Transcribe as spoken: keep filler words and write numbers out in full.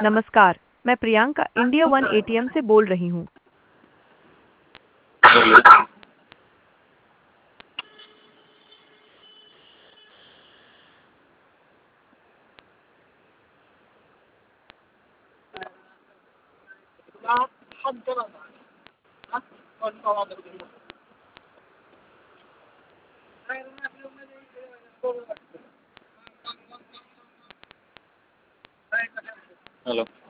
नमस्कार, मैं Priyanka India One ATM से बोल रही हूँ। हेलो।